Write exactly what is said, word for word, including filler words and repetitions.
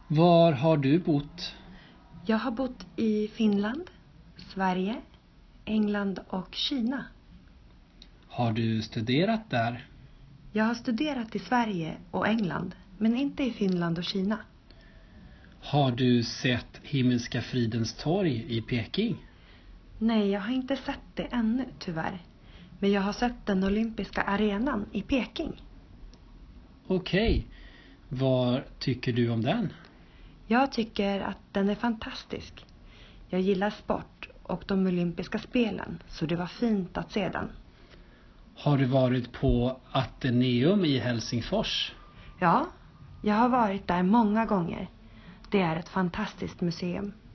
Var har du bott? Jag har bott i Finland, Sverige, England och Kina. Har du studerat där? Jag har studerat i Sverige och England, men inte i Finland och Kina. Har du sett Himmelska fridens torg i Peking? Nej, jag har inte sett det ännu, tyvärr. Men jag har sett den olympiska arenan i Peking. Okej. Vad tycker du om den? Jag tycker att den är fantastisk. Jag gillar sport och de olympiska spelen, så det var fint att se den. Har du varit på Atheneum i Helsingfors? Ja, jag har varit där många gånger. Det är ett fantastiskt museum.